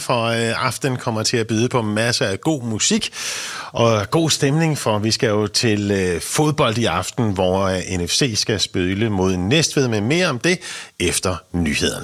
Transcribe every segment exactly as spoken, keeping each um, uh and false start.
for øh, aftenen kommer til at byde på masser af god musik og god stemning, for vi skal jo til øh, fodbold i aften, hvor øh, N F C skal spille mod Næstved, med mere om det efter nyhederne.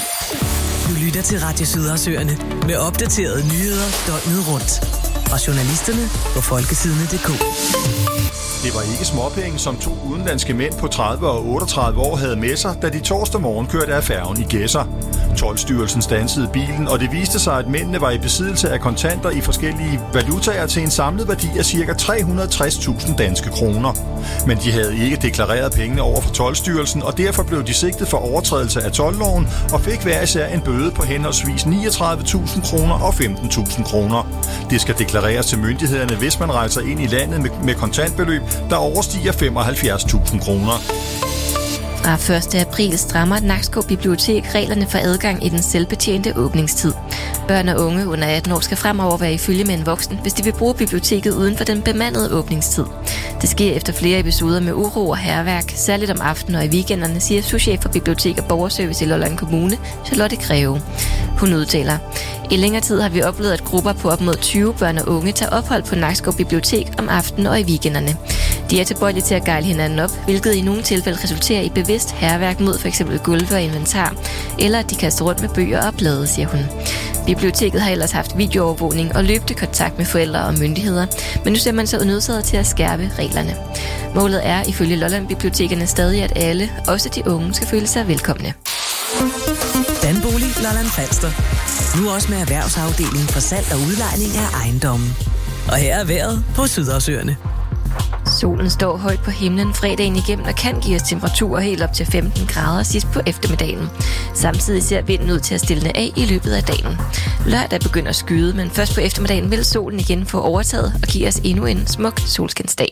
Du lytter til Radio Sydhavsøerne med opdaterede nyheder døgnet rundt. Fra journalisterne på folkesidene punktum d k. Det var ikke småpenge, som to udenlandske mænd på tredive og otteogtredive år havde med sig, da de torsdag morgen kørte af færgen i Gedser. Toldstyrelsen standsede bilen, og det viste sig, at mændene var i besiddelse af kontanter i forskellige valutaer til en samlet værdi af ca. tre hundrede og tres tusind danske kroner. Men de havde ikke deklareret pengene over for Toldstyrelsen, og derfor blev de sigtet for overtrædelse af toldloven og fik hver især en bøde på henholdsvis niogtredive tusind kroner og femten tusind kroner. Det skal deklareres til myndighederne, hvis man rejser ind i landet med, med kontantbeløb, der overstiger femoghalvfjerds tusind kroner. Fra første april strammer Nakskov Bibliotek reglerne for adgang i den selvbetjente åbningstid. Børn og unge under atten år skal fremover være i følge med en voksen, hvis de vil bruge biblioteket uden for den bemandede åbningstid. Det sker efter flere episoder med uro og hærværk, særligt om aftenen og i weekenderne, siger souschef for Bibliotek og Borgerservice i Lolland Kommune, Charlotte Greve. Hun udtaler: I længere tid har vi oplevet, at grupper på op mod tyve børn og unge tager ophold på Nakskov Bibliotek om aftenen og i weekenderne. De er tilbøjelige til at gejle hinanden op, hvilket i nogle tilfælde resulterer i bevidst hærværk mod f.eks. gulve og inventar, eller at de kaster rundt med bøger og blade, siger hun. Biblioteket har ellers haft videoovervågning og løbende kontakt med forældre og myndigheder, men nu ser man sig nødsaget til at skærpe reglerne. Målet er ifølge Lolland Bibliotekerne stadig, at alle, også de unge, skal føle sig velkomne. Danbolig Lolland Falster. Nu også med erhvervsafdelingen for salg og udlejning af ejendommen. Og her er vejret på Sydhavsøerne. Solen står højt på himlen fredagen igennem og kan give os temperaturer helt op til femten grader sidst på eftermiddagen. Samtidig ser vinden ud til at stille af i løbet af dagen. Lørdag begynder at skyde, men først på eftermiddagen vil solen igen få overtaget og give os endnu en smuk solskinsdag.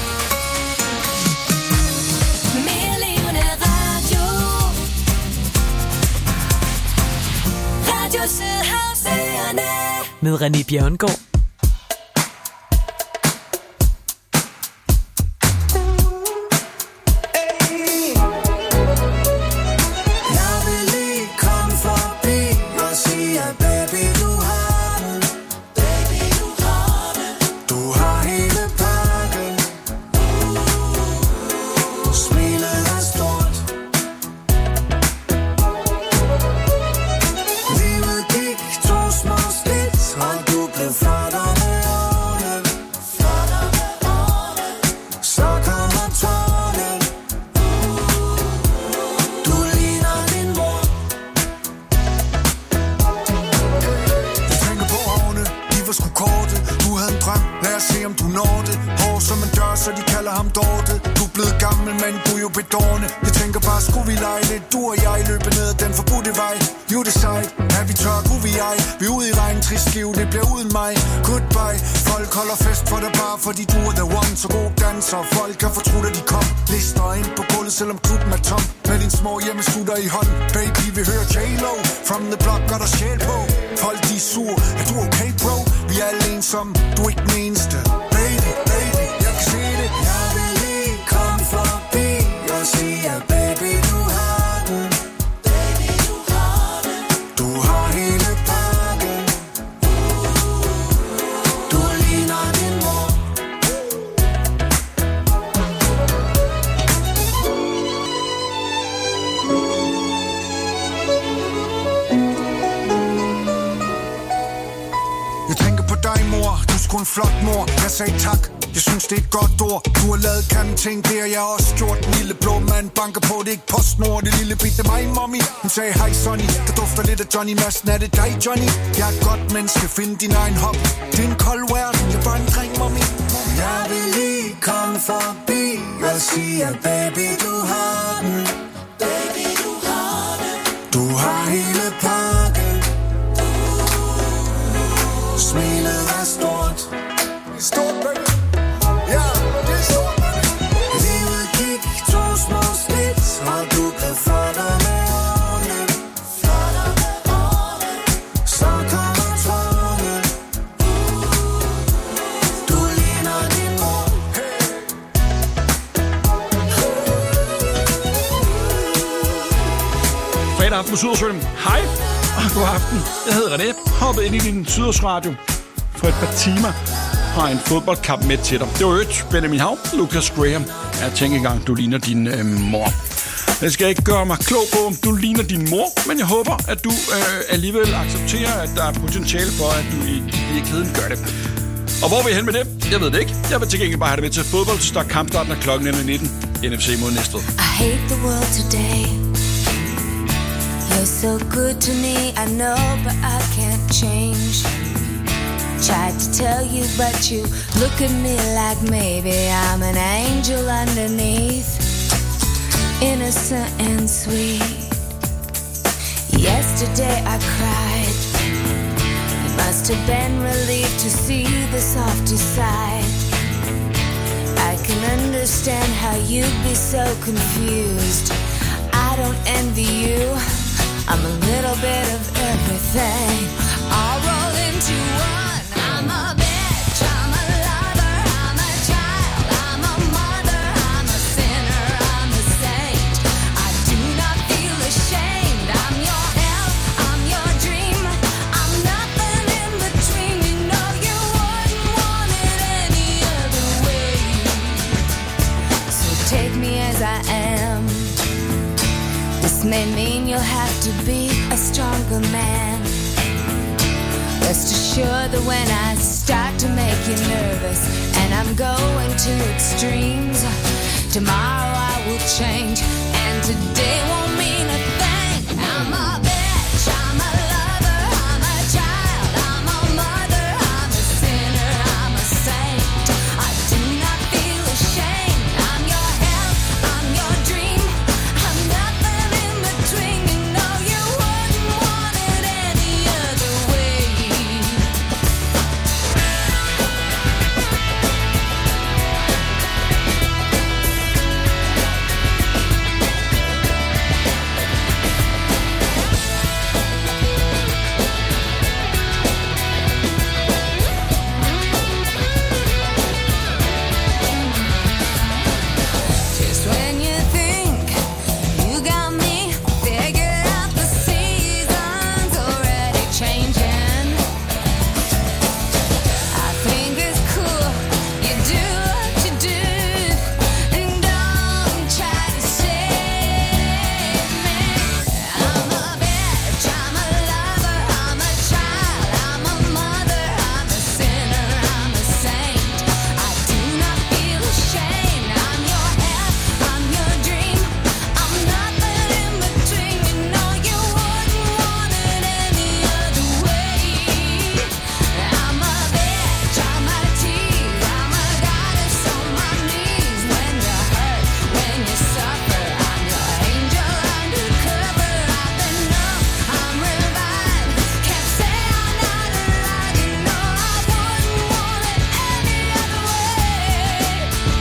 Med René Bjørngaard. Fordi du er the one, så god danser. Folk kan fortrudt, at de kom. Lister ind på gulvet, selvom klubben er tom. Med din små hjemmeskutter i hånden. Baby, vi hører J-Lo. From the block, gør der sjæl på. Folk, de er sur. Er du okay, bro? Vi er alle ensomme. Du er ikke den eneste. Baby, baby, jeg kan se det. Jeg vil lige komme forbi og sige, at baby, du har den. Baby, du har den. Du har hele pakken. Du ligner din mor. En flot mor, jeg sagde tak. Jeg synes det er et godt ord. Du har lavet kan ting, det har jeg også gjort. Den lille blå mand banker på, det er ikke PostNord. Det lille bitte mig, mommy. Hun sagde hej Sonny, der dufter lidt af Johnny Madsen. Er det dig, Johnny? Jeg er et godt menneske, find din egen hop. Det er en kold verden, jeg er bare en dreng, mommy. Jeg vil lige komme forbi og sige, at baby, du har den. Baby, du har den. Du har hele pakken. Smilet er stort. Stort, baby. Ja, det er stort, baby. Livet gik to små skridt, og du blev flotter med årene. Flotter med årene. Så kommer tårne. Du ligner din mor. Fredag aften på Sydhavsøerne. Hej. God aften. Jeg hedder René. Hoppet ind i din Sydøstradio. For et par timer har en fodboldkamp med til dig. Det var øvrigt Benjamin Hav, Lucas Graham. Jeg tænker engang, du ligner din øh, mor. Jeg skal ikke gøre mig klog på, om du ligner din mor, men jeg håber, at du øh, alligevel accepterer, at der er potentiale for, at du i virkeligheden gør det. Og hvor er vi hen med det? Jeg ved det ikke. Jeg vil til gengæld bare have det med til fodbold, så der er kampstarten af klokken nitten. N F C mod Næstved. I hate the world today. You're so good to me, I know, but I can't change. Tried to tell you, but you look at me like maybe I'm an angel underneath, innocent and sweet. Yesterday I cried. It must have been relieved to see the softer side. I can understand how you'd be so confused. I don't envy you. I'm a little bit of everything, all rolled into one. I'm a bitch, I'm a lover, I'm a child, I'm a mother, I'm a sinner, I'm a saint. I do not feel ashamed. I'm your hell, I'm your dream. I'm nothing in between. You know you wouldn't want it any other way. So take me as I am. This may mean you'll have to be a stronger man. Rest assured that when I start to make you nervous and I'm going to extremes, tomorrow I will change and today won't mean a thing. I'm a bitch, I'm a lover, I'm a child, I'm a mother, I'm a sinner, I'm a saint. I do not feel ashamed. I'm your hell, I'm your dream. I'm nothing in between. You know you wouldn't want it any other way. Just when you think you got me figured out, the season's already changing. I think it's cool you do what you do, and don't try to save me. I'm a bitch, I'm a lover, I'm a child, I'm a mother, I'm a sinner, I'm a saint. I do not feel ashamed. I'm your hell, I'm your dream. I'm nothing in between. You know you wouldn't want it any other way. I'm a bitch, I'm a tease, I'm a goddess on my knees. When you hurt, when you suffer, I'm your angel undercover. I've been numb, I'm revived. Can't say I'm not alive. You know I wouldn't want it any other way.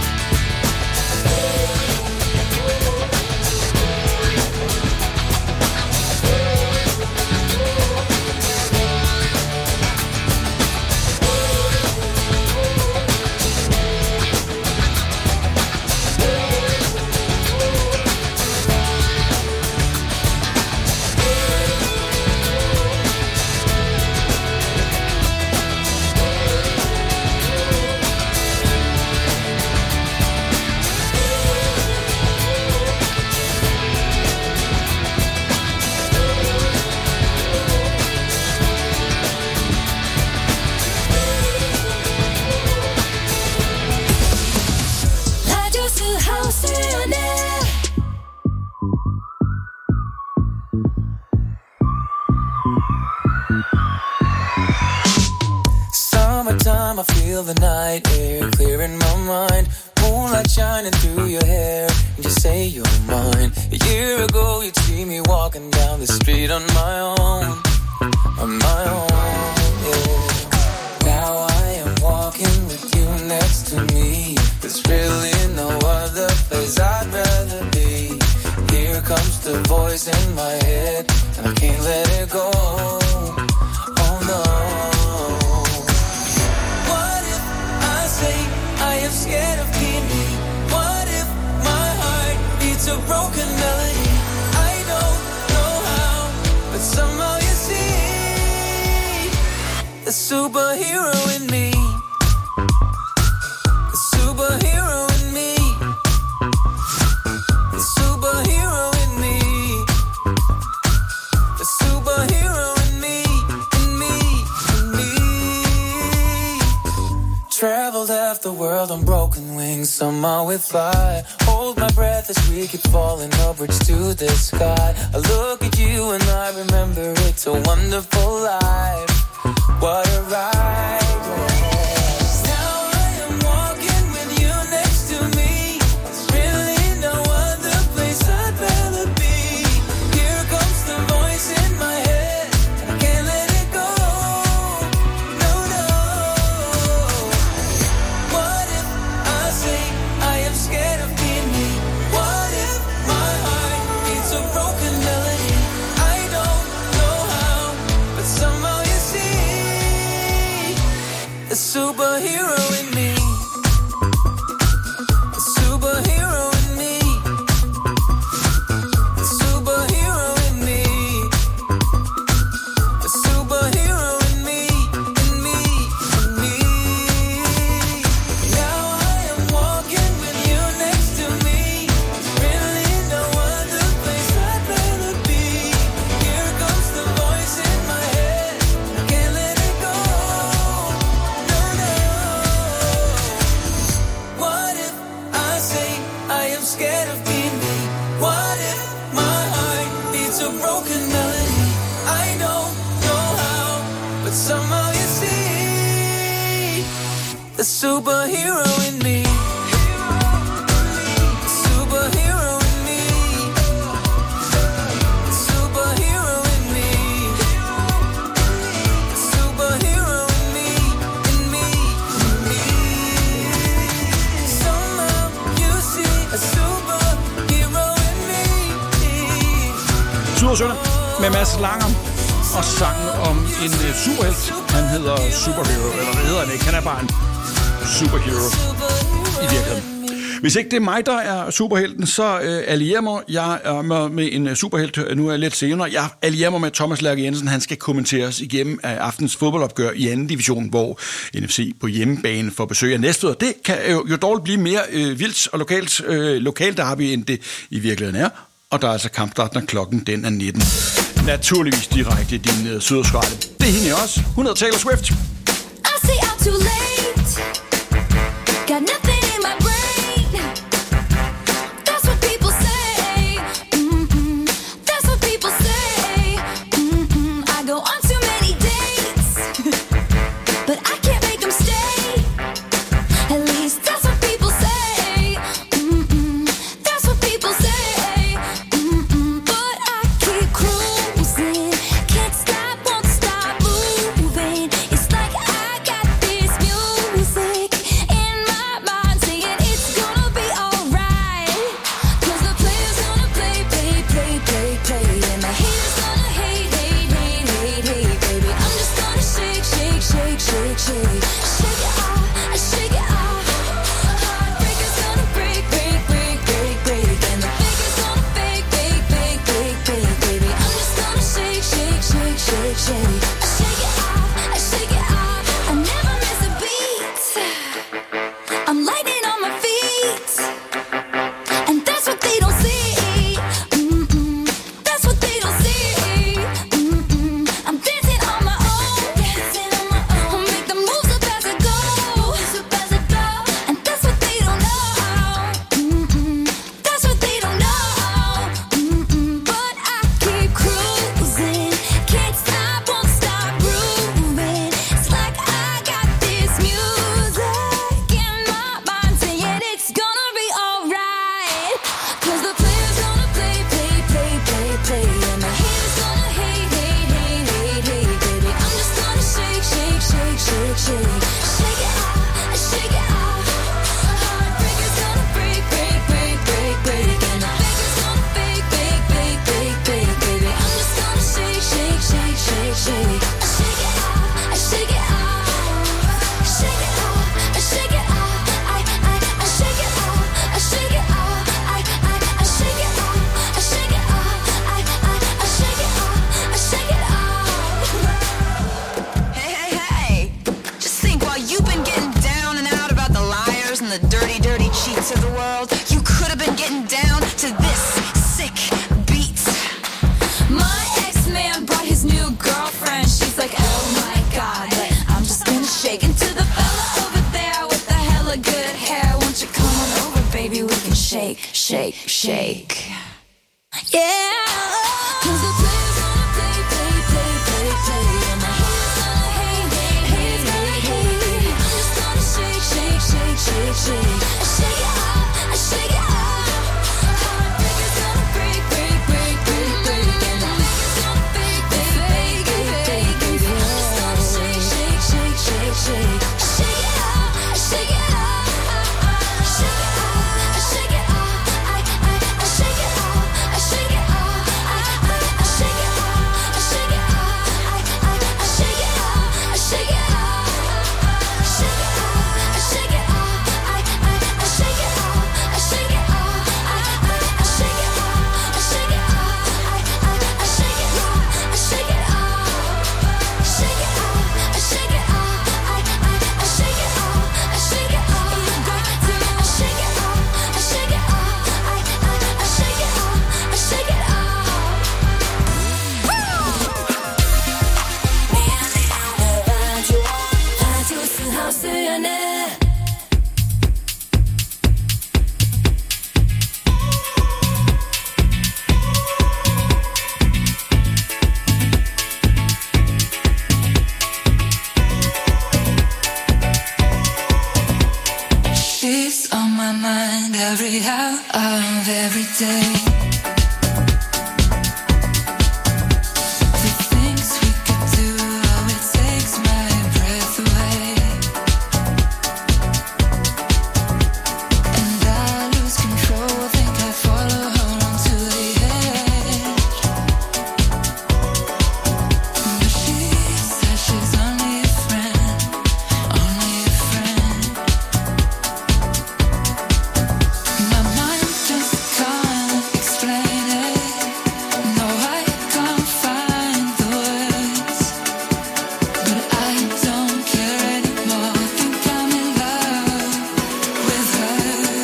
Radio Sydhavsøerne. Summertime, I feel the night air clearing my mind. Moonlight shining through your hair, and you say you're mine. A year ago, you'd see me walking down the street on my own, on my own, yeah. Now I am walking with you next to me. There's really no other place I'd rather be. Here comes the voice in my head, and I can't let it go. Oh no. What if I say I am scared of being me? What if my heart beats a broken melody? I don't know how, but somehow you see the superhero in me. The superhero in me. The superhero in me. The superhero in me. In me. In me. Traveled half the world on broken wings. Somehow we fly. Hold my breath as we keep falling upwards to the sky. I look at you and I remember it's a wonderful life. What a ride, yeah. Now I am walking with you next to me. There's really no other place I'd rather be. Here comes the voice in my head, and I can't let it go. No, no. What if I say I am scared of being me? What if my heart beats a broken melody? I don't know how, but somehow you see the superhero in me. The superhero in me. The superhero in me. The superhero in me. In me. In me. Now I am walking with you next to me. Really no other place I'd rather be. Here comes the voice in my head. I can't let it go. No, no. What if I say I am scared of being me? What if my heart beats a broken melody? I don't know how, but somehow you see the superhero in me. The superhero in me. The superhero in me. The superhero in me. In me. In me. Somehow you see a superhero in me. Syd og Sønder med Mads Langer og sangen om en uh, superhelt. Han hedder Superhero, eller hvad hedder han ikke? Han er bare en superhero i virkeligheden. Hvis ikke det er mig, der er superhelten, så øh, allierer mig jeg er med, med en superhelt. Nu er jeg lidt senere. Jeg allierer mig med Thomas Lærke Jensen. Han skal kommenteres igennem af aftens fodboldopgør i anden division, hvor N F C på hjemmebane får besøg af Næstved. Det kan jo, jo dårligt blive mere øh, vildt og lokalt, øh, lokalt derby, end det i virkeligheden er. Og der er altså kampstart, når klokken den er nitten. Naturligvis direkte i din øh, Sydøstradio. Det er hende også. Hun hedder Taylor Swift. I see I'm too late. Got nothing in my brain. That's what people say. Mm-mm. That's what people say. Mm-mm. I go on too many dates, but I can't make them stay. At least that's what people say. Mm-mm. That's what people say. Mm-mm. But I keep cruising. Can't stop, won't stop moving. It's like I got this music in my mind saying it's gonna be alright. Cause the player's gonna play, play, play, play, play. And the haters gonna hate, hate, hate, hate, hate, baby. I'm just gonna shake, shake, shake, shake, shake. Shake it off, shake it off. Heartbreaker's gonna break, break, break, break, break. And the faker's gonna fake, fake, fake, fake, fake, baby. I'm just gonna shake, shake, shake, shake, shake. Shake it off, shake it off. I never miss a beat. I'm lightning on my feet, and that's what they don't see. Mm-mm. That's what they don't see. Mm-mm. I'm dancing on my own, dancing on my own. I'll make the moves up as I go, up as I go. And that's what they don't know. Mm-mm. That's what they don't know. Mm-mm. But I keep cruising, can't stop, won't stop grooving. It's like I got this music in my mind saying it's gonna be alright. Cause the player's gonna play, play, play, play, play. And the haters gonna hate, hate, hate, hate, hate, baby. I'm just gonna shake, shake, shake, shake, shake. Shake it off, shake it off. Heartbreaker's gonna break, break, break, break, break. And the faker's gonna fake, fake, fake, fake, fake, baby. I'm just gonna shake, shake, shake, shake, shake. Shake it off, shake it off. Shake it off, shake it off. I, I, I shake it off, I shake it off. I, I, I shake it off, I shake it off. I, I, I shake it off, I shake it off. Hey, hey, hey. to the world. You could have been getting down to this sick beat. My ex-man brought his new girlfriend. She's like, oh my god, but I'm just gonna shake into the fella over there with the hella good hair. Won't you come on over, baby? We can shake, shake, shake. Yeah. Cause the players wanna play, play, play, play, play. And the haters gonna hate, hate, hate, hate, hate. I'm just gonna shake, shake, shake, shake, shake. I shake it off, I shake it off. Heartbreakers gonna break, break, break, break, break. And the fakers gonna fake, fake, fake, fake, fake. I'm just gonna shake, shake, shake, shake, shake. I shake it off, I shake it off. I shake it off, I shake it off. I, I, I shake it off, I shake it off. I, I, I shake it off, I shake it off. I, I, I shake it off, I shake it off. Shake it off, I shake it off. I, I, I shake it off, I shake it off. I, I, I shake it off, I shake it off. I, I, I shake it off, I shake it off. Shake it off, I shake it off. I, I, I shake it off, I shake it off. You got to, I shake it off, I shake it off. I, I, I shake it off, I shake it off. 라디오 스하우 수연의 She's on my mind every hour of every day. The things we could do, oh, it takes my breath away. And I lose control, think I follow her onto the edge. But she says she's only a friend, only a friend. My mind just can't explain it. No, I can't find the words. But I don't care anymore. Think I'm in love with her.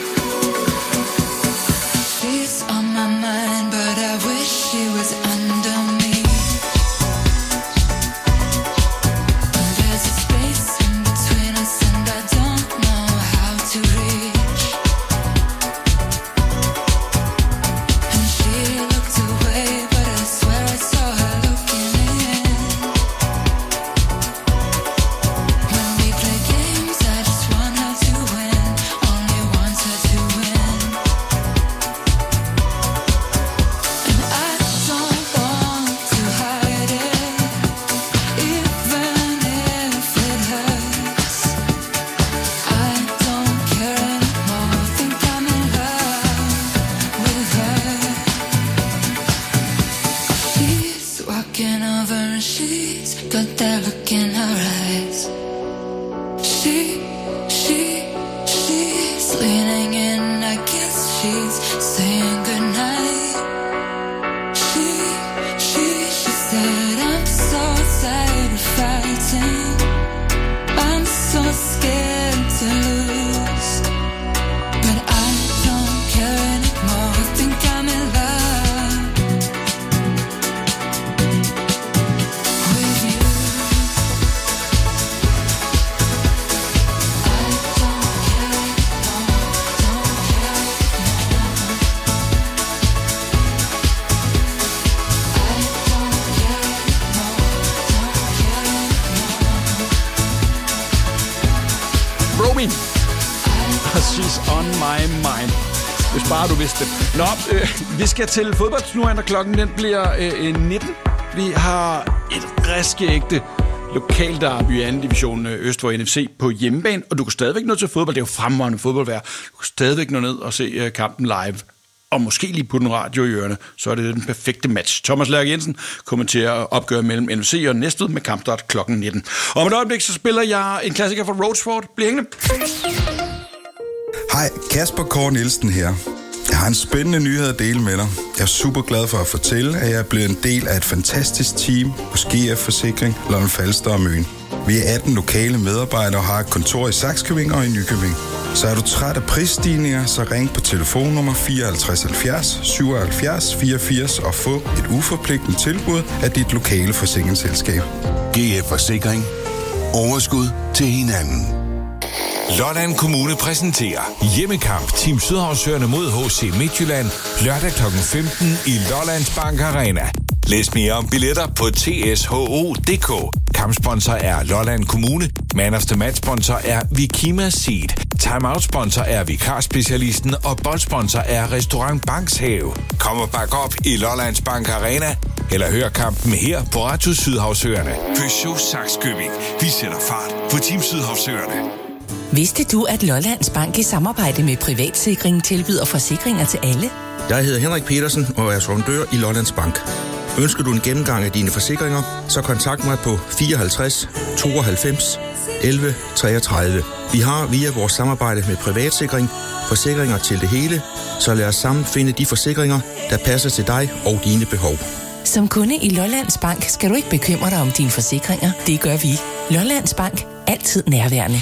She's on my mind, but I wish she was under me. And there's a space in between us, and I don't know how to reach. And she looked away, but I swear I saw her looking in. When we play games, I just want her to win, only want her to win. And I don't want to hide it, even if it hurts. I don't care anymore, think I'm in love with her. She's walking over and she's got that look in her eyes. She, she, she's leaning in, I guess she's saying goodnight. She, she, she said, I'm so tired of fighting. I'm so scared to lose. But I don't care anymore, think I'm in love with you. I don't care anymore, don't care anymore. I don't care anymore, don't care anymore. Romy. She's on my mind. Hvis bare du vidste det. Nå, øh, vi skal til fodboldsnurren, og klokken den bliver øh, nitten. Vi har et riskægte lokalderby i anden division øst for N F C på hjemmebane, og du kan stadigvæk nå til fodbold. Det er jo fremragende fodboldvejr. Du kan stadigvæk nå ned og se øh, kampen live. Og måske lige putte en radio i ørerne, så er det den perfekte match. Thomas Lærke Jensen kommenterer opgør mellem N F C og Næstved med kampstart klokken nitten. Og om et øjeblik, så spiller jeg en klassiker fra Roachford. Bliv hængende. Hej, Kasper Kåre Nielsen her. Jeg har en spændende nyhed at dele med dig. Jeg er super glad for at fortælle, at jeg er blevet en del af et fantastisk team hos G F Forsikring, Lolland Falster og Møn. Vi er atten lokale medarbejdere og har et kontor i Sakskøbing og i Nykøbing. Så er du træt af prisstigninger, så ring på telefonnummer fireoghalvtreds halvfjerds syvoghalvfjerds fireogfirs og få et uforpligtende tilbud af dit lokale forsikringsselskab. G F Forsikring. Overskud til hinanden. Lolland Kommune præsenterer hjemmekamp Team Sydhavsøerne mod H C Midtjylland lørdag klokken femten i Lollands Bank Arena. Læs mere om billetter på t s h o punktum d k. Kampsponsor er Lolland Kommune. Man of the Match sponsor er Vikima Seed. Timeout sponsor er Vikarspecialisten. Og boldsponsor er Restaurant Bankshave. Kom og bak op i Lollands Bank Arena. Eller hør kampen her på Radio Sydhavsøerne. Peugeot Sakskøbing. Vi sætter fart på Team Sydhavsøerne. Vidste du, at Lollands Bank i samarbejde med Privatsikring tilbyder forsikringer til alle? Jeg hedder Henrik Petersen og er sondør i Lollands Bank. Ønsker du en gennemgang af dine forsikringer, så kontakt mig på fireoghalvtreds tooghalvfems elleve treogtredive. Vi har via vores samarbejde med Privatsikring forsikringer til det hele, så lad os sammen finde de forsikringer, der passer til dig og dine behov. Som kunde i Lollands Bank skal du ikke bekymre dig om dine forsikringer. Det gør vi. Lollands Bank. Altid nærværende.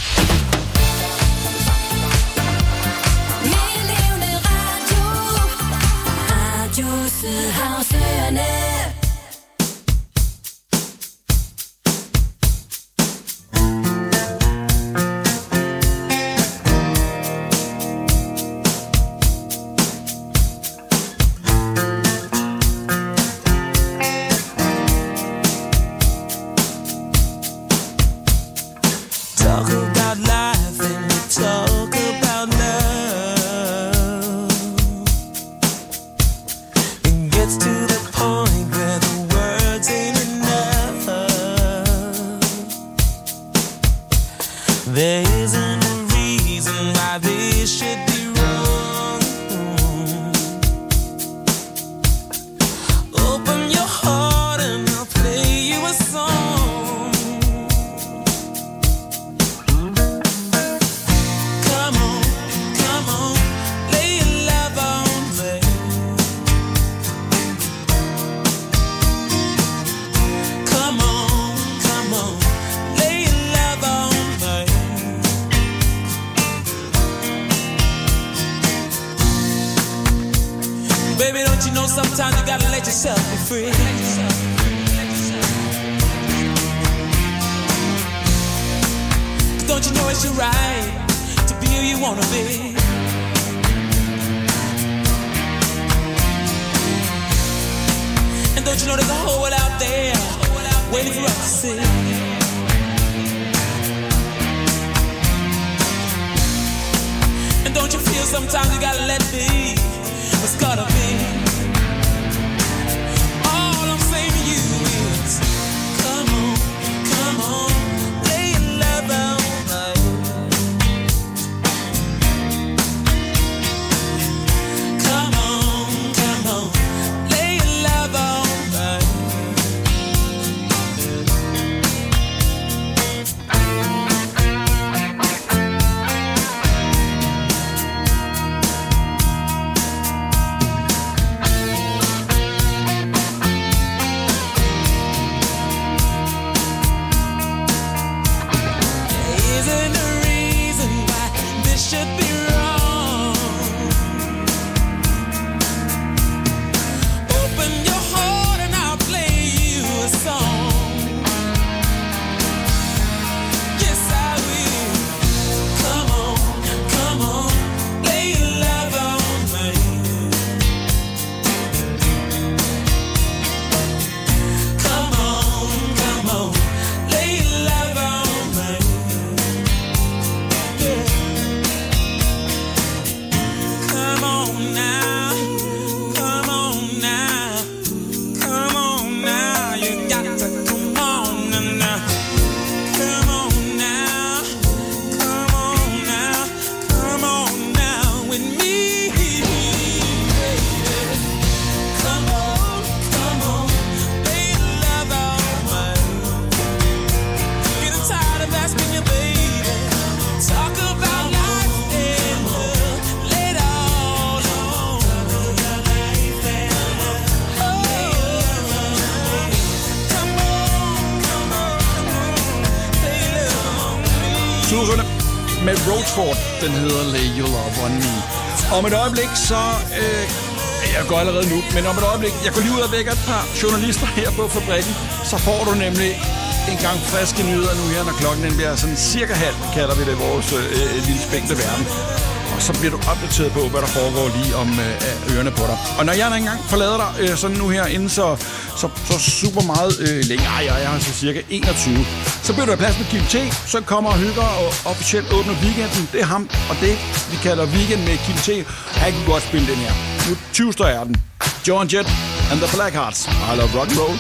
Sydersønne med Roachford. Den hedder Lay Your Love On Me. Om et øjeblik, så... Øh, jeg går allerede nu, men om et øjeblik, jeg går lige ud og vækker et par journalister her på fabrikken, så får du nemlig en gang friske nyheder nu her, når klokken den bliver sådan cirka halv, kalder vi det, vores øh, lille spængte verden. Og så bliver du opdateret på, hvad der foregår lige om øh, ørerne på dig. Og når jeg ikke engang forlader dig øh, sådan nu her inden så, så, så super meget øh, længe, ej, jeg er altså cirka enogtyve, så bliver du af plads med Kim T, så kommer og hygger og officielt åbner weekenden. Det er ham, og det vi kalder weekend med Kim T. Han kunne godt spille den her. Nu tyvster er den. Joan Jett and the Blackhearts. I love rock and roll.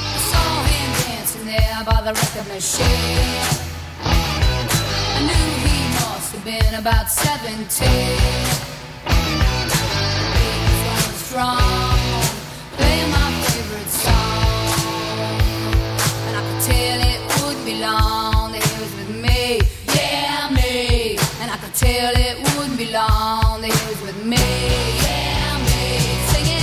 By the record machine, I knew he must have been about seventeen. He was going strong, playing my favorite song, and I could tell it wouldn't be long that he was with me, yeah me. And I could tell it wouldn't be long that he was with me, yeah me. Singing.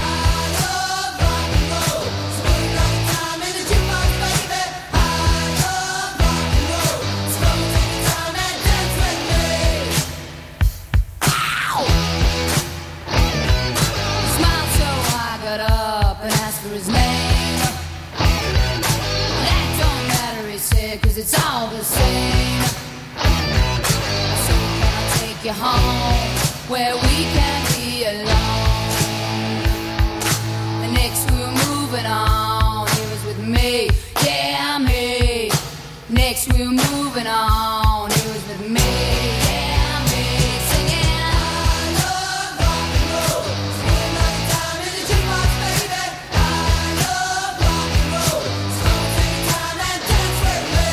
Cause it's all the same. So can I take you home where we can be alone? And next we're moving on. He was with me, yeah me. Next we're moving on. He was with me, yeah me. Singing I love rock and roll. Spend my time in the jukebox, baby. I love rock and roll. So take time and dance with me.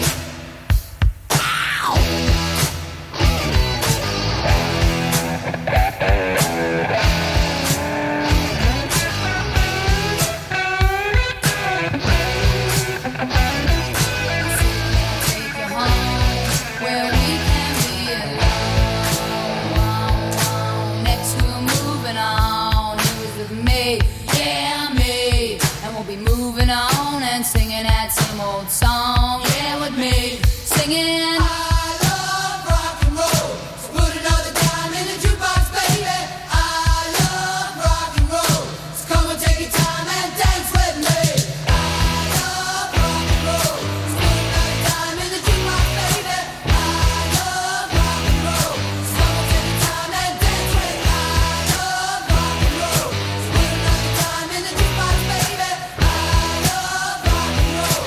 Song, yeah, with me singing. I love rock and roll. So put another dime in the jukebox, baby. I love rock and roll. So come and take your time and dance with me. I love rock and roll. So put another dime in the jukebox, baby. I love rock and roll. So come and take your time and dance with me. I love rock and roll. So put another dime in the jukebox, baby. I love rock and roll.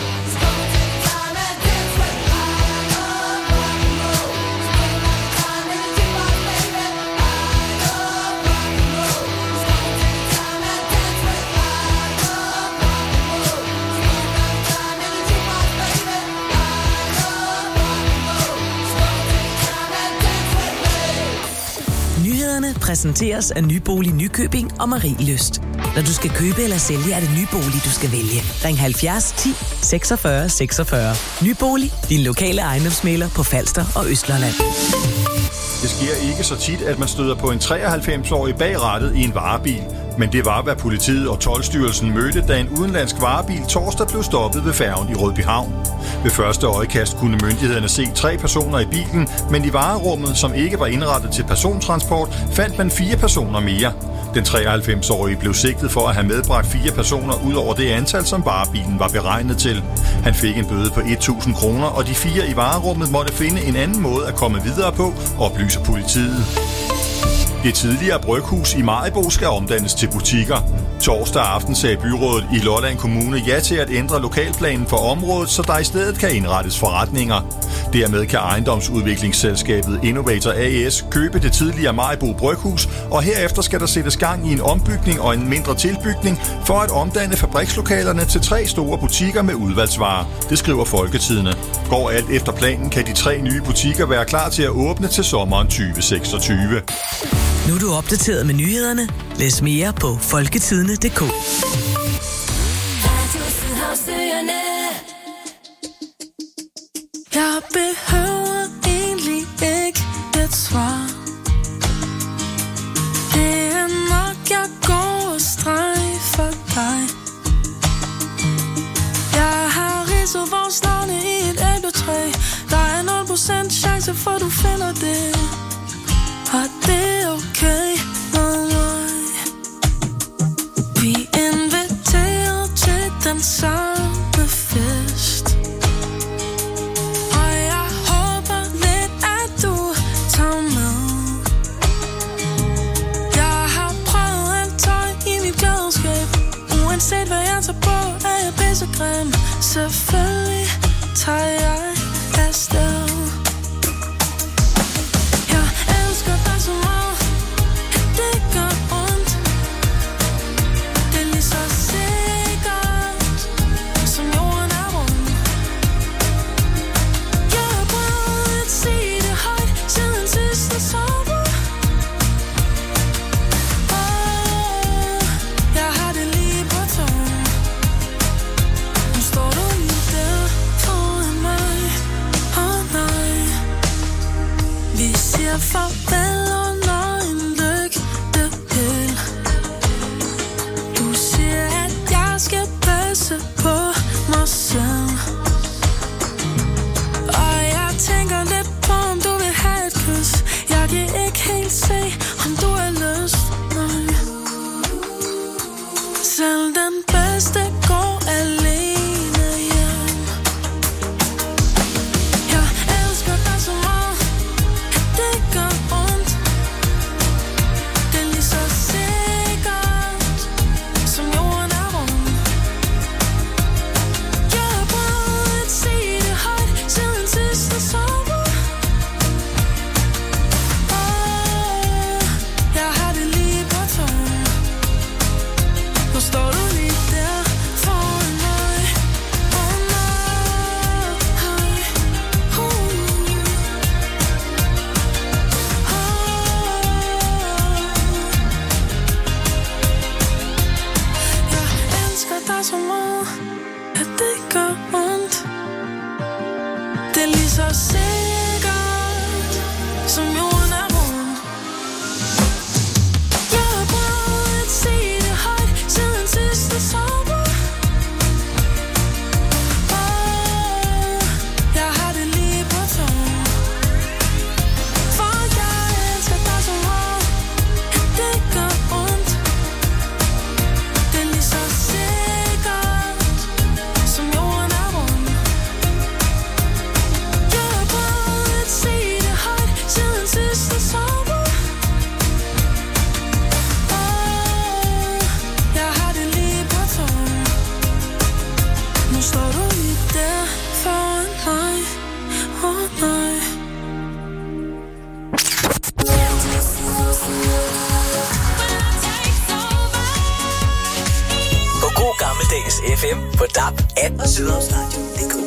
Nyhederne præsenteres af Nybolig Nykøbing og Marielyst. Når du skal købe eller sælge, er det Nybolig, du skal vælge. Ring halvfjerds ti seksogfyrre seksogfyrre. Nybolig, din lokale ejendomsmægler på Falster og Østlolland. Det sker ikke så tit, at man støder på en treoghalvfems-årig bag rattet i en varebil. Men det var, hvad politiet og toldstyrelsen mødte, da en udenlandsk varebil torsdag blev stoppet ved færgen i Rødbyhavn. Ved første øjekast kunne myndighederne se tre personer i bilen, men i varerummet, som ikke var indrettet til persontransport, fandt man fire personer mere. Den treoghalvfems-årige blev sigtet for at have medbragt fire personer ud over det antal, som varebilen var beregnet til. Han fik en bøde på tusind kroner, og de fire i varerummet måtte finde en anden måde at komme videre på, oplyser politiet. Det tidligere bryghus i Maribo skal omdannes til butikker. Torsdag aften sagde byrådet i Lolland Kommune ja til at ændre lokalplanen for området, så der i stedet kan indrettes forretninger. Dermed kan ejendomsudviklingsselskabet Innovator A S købe det tidligere Maribo bryghus, og herefter skal der sættes gang i en ombygning og en mindre tilbygning for at omdanne fabrikslokalerne til tre store butikker med udvalgsvarer. Det skriver Folketidende. Går alt efter planen, kan de tre nye butikker være klar til at åbne til sommeren tyve seksogtyve. Nu er du opdateret med nyhederne. Læs mere på folketidende punktum d k. Jeg behøver egentlig ikke et svar. Det er nok, jeg går og strejfer dig. Jeg har ridset vores navne i et æbletræ. Der er nul procent chance chance, for du finder det. Og det er okay med mig. Vi inviterer til den samme fest. Og jeg håber lidt, at du tager med. Jeg har prøvet alt tøj i mit klædeskab. Uanset hvad jeg tager på, er jeg pissegrim. Selvfølgelig tager jeg afsted. Jeg elsker dig så meget, det gør ondt. Det er lige så sikkert, som jorden er rund. Jeg har prøvet at sige det højt, siden sidste sommer. Åh, jeg har det lige på tungen. Nu står du lige der foran mig. Åh nej. Vi siger farvel under en lygtepæl. Du siger, at jeg skal passe på mig selv. Og jeg tænker lidt på, om du vil have et kys. Jeg kan ikke helt se, om du har lyst. Nej. Selv den bedste går alene hjem. Jeg elsker dig så meget, det gør ondt. Det er lige så sikkert, som jorden er rund. Jeg har prøvet at sige det højt, siden sidste sommer. Åh, jeg har det lige på tungen. Nu står du lige der foran mig. Åh nej. Uh. Jeg elsker dig så meget, at det gør ondt. Det er lige så sikkert, som jorden er rund. Jeg har prøvet at sige det højt, siden sidste sommer. Åh, jeg har det lige på tungen. For jeg elsker dig så meget, at det gør ondt. Det er lige så sikkert, som jorden er rund. Jeg har prøvet at sige det højt, siden sidste sommer. Åh, jeg har det lige på tungen. Nu står du lige der foran mig. Åh nej. På god gammeldags F M, på D A B, app og Sydhavsradio punktum d k.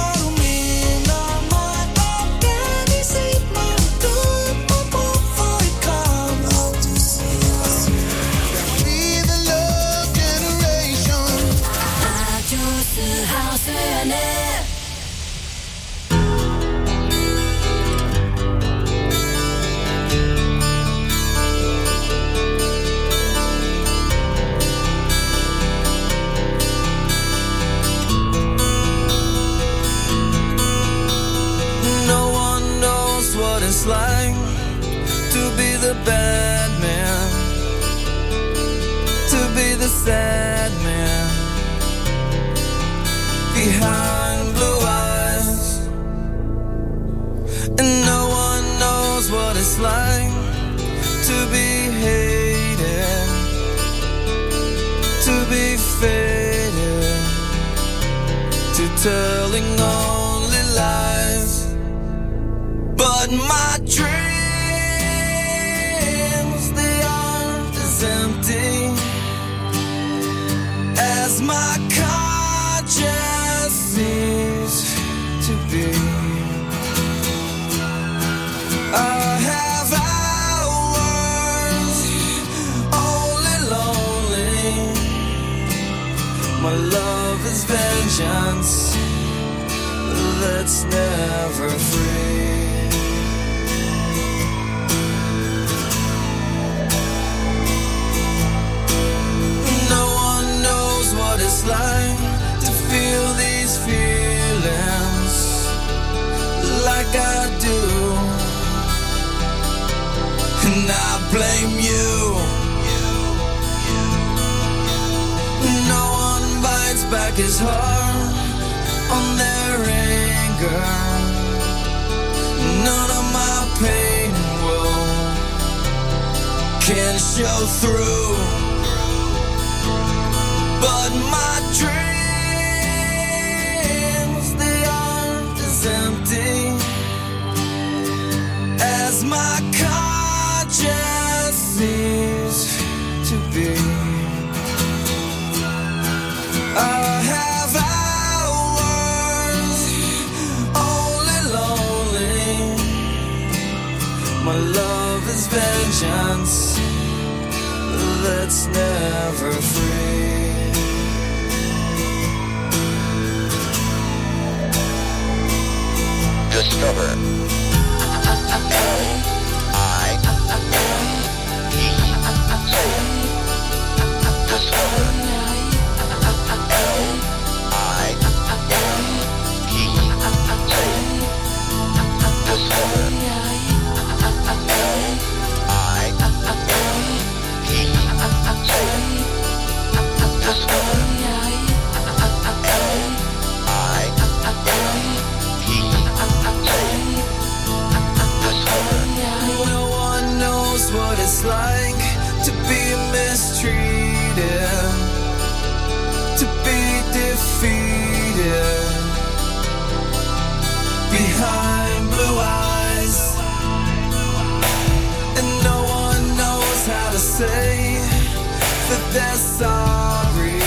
It's like to be the bad man, to be the sad man behind blue eyes, and no one knows what it's like to be hated, to be faded, to telling only lies. But my dreams, they aren't as empty as my conscience seems to be. I have hours only lonely. My love is vengeance that's never free. It's like to feel these feelings like I do. and I blame you. No one bites back his heart on their anger. None of my pain will can show through, but my dreams, they aren't as empty as my conscience seems to be. I have hours only lonely. My love is vengeance that's never free. Discover. What it's like to be mistreated, to be defeated behind blue eyes, and no one knows how to say that they're sorry.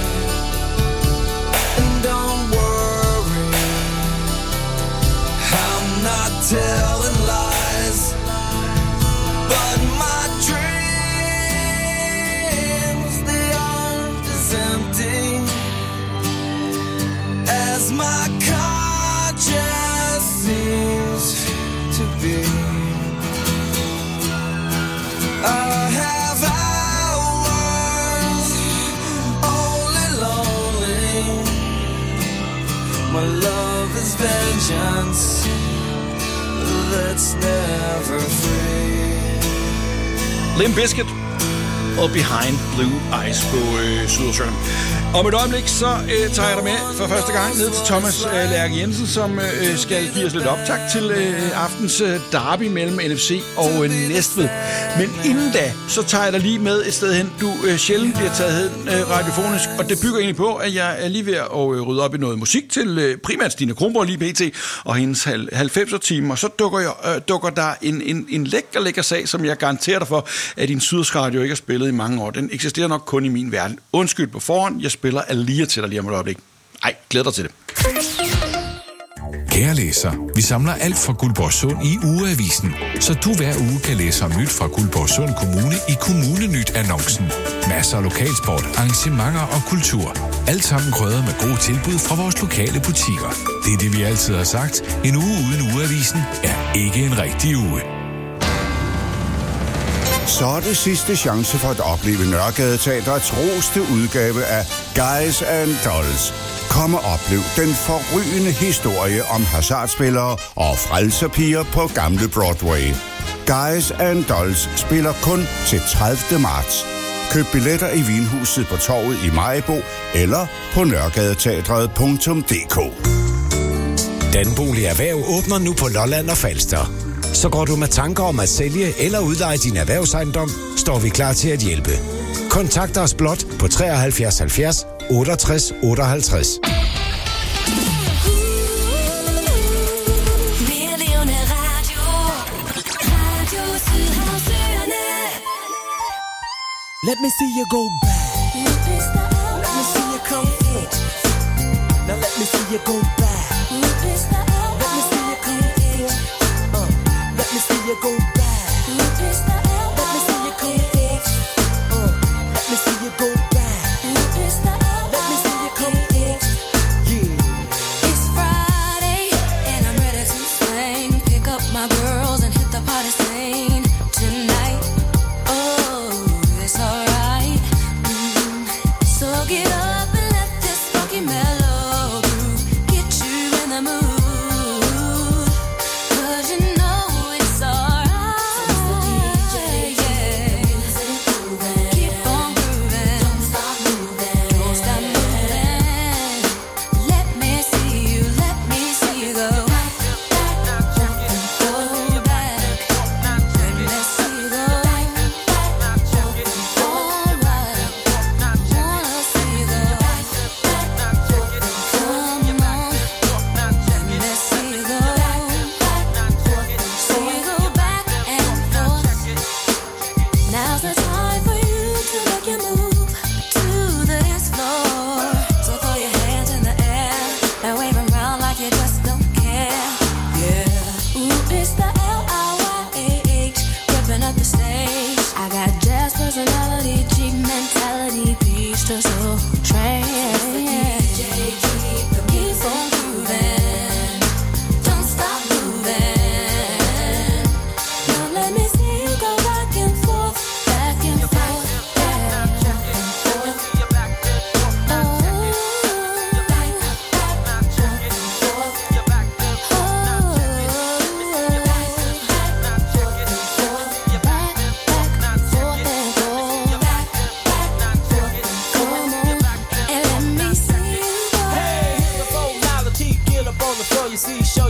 And don't worry, I'm not telling lies, but my dreams, they aren't as empty as my conscience seems to be. I have hours only lonely. My love is vengeance that's never free. Limp Bizkit og Behind Blue Eyes på øh, Sydersøerne. Om et øjeblik, så øh, tager jeg dig med for første gang ned til Thomas øh, Lærke Jensen, som øh, skal give os lidt optakt til øh, aftens øh, derby mellem N F C og øh, Næstved. Men inden da, så tager jeg dig lige med et sted hen, du øh, sjældent bliver taget hen øh, radiofonisk, og det bygger egentlig på, at jeg er lige ved at øh, rydde op i noget musik til øh, primært Stine Kronborg lige pt. Og hendes halvfemser-team, og så dukker, jeg, øh, dukker der en, en, en lækker, lækker sag, som jeg garanterer dig for, at din Sydersk Radio ikke har spillet i mange år. Den eksisterer nok kun i min verden. Undskyld på forhånd, jeg spiller Alia til dig lige om et øjeblik. Ej, glæder dig til det. Kære læser, vi samler alt fra Guldborgsund i Ugeavisen, så du hver uge kan læse om nyt fra Guldborgsund Kommune i Kommunenyt-annoncen. Masser af lokalsport, arrangementer og kultur. Alt sammen krydret med gode tilbud fra vores lokale butikker. Det er det, vi altid har sagt. En uge uden Ugeavisen er ikke en rigtig uge. Så er det sidste chance for at opleve Nørregade Teatrets roste udgave af Guys and Dolls. Kom og oplev den forrygende historie om hasardspillere og frelserpiger på gamle Broadway. Guys and Dolls spiller kun til tredivte marts. Køb billetter i Vinhuset på Torvet i Maribo eller på nørregadeteatret punktum d k. Danbolig Erhverv åbner nu på Lolland og Falster. Så går du med tanker om at sælge eller udleje din erhvervsejendom, står vi klar til at hjælpe. Kontakt os blot på treoghalvfjerds halvfjerds otteogtres otteoghalvtreds. Let me see you go back. Let me see you come forth. Now let me see you go back. Let me see you come forth. Uh, let me see you go back. Let me see you come forth. Uh, let me see you go back. Let me see you come forth. Yeah. It's Friday and I'm ready to swing. Pick up my girls and hit the party scene tonight. Oh, it's alright. Mm-hmm. So get up and let this funky mellow groove get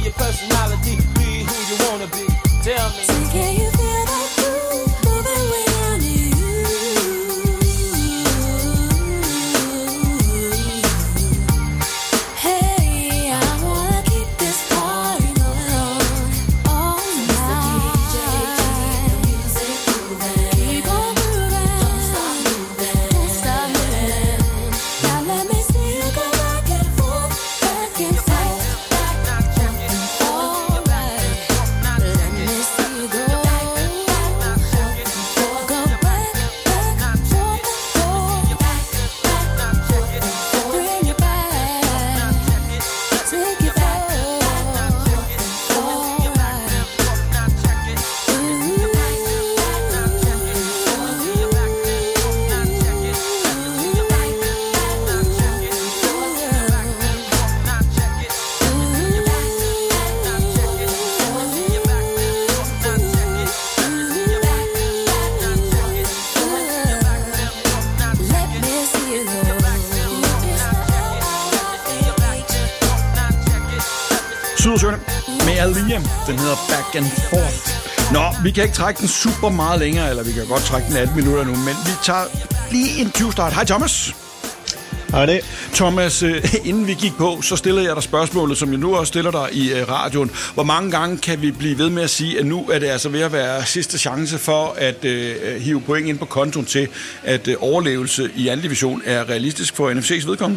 your personality. Be who you wanna be. Tell me. So can you feel that groove moving within you? Hey, I wanna keep this party going on all night. Keep on moving, don't stop moving, don't stop moving. Now let me see you go back and forth, back and forth, back and forth. All right, let me see you go. Go back, back, forth, forth, back, back, forth. Bring it back, take it back. All right. Let me see you go. Sydersøerne med Alia. Den hedder Back and Forth. Nå, vi kan ikke trække den super meget længere, eller vi kan godt trække den atten minutter nu, men vi tager lige en tyve start. Hej Thomas. Hej det. Thomas, øh, inden vi gik på, så stillede jeg dig spørgsmålet, som jeg nu også stiller dig i øh, radioen. Hvor mange gange kan vi blive ved med at sige, at nu er det altså ved at være sidste chance for at øh, hive point ind på kontoen til, at øh, overlevelse i anden division er realistisk for N F C's vedkommende?